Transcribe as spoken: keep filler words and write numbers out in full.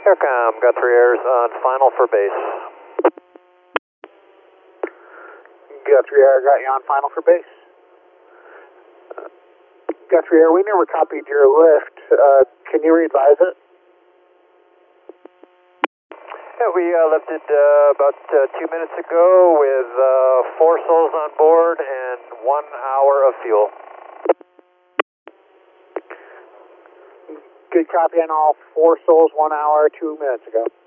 Aircom, got three airs on final for base. Guthrie Air, got you on final for base. Guthrie Air, we never copied your lift. Uh, can you revise it? Yeah, we uh, lifted uh, about uh, two minutes ago with uh, four souls on board and one hour of fuel. Good copy on all four souls, one hour, two minutes ago.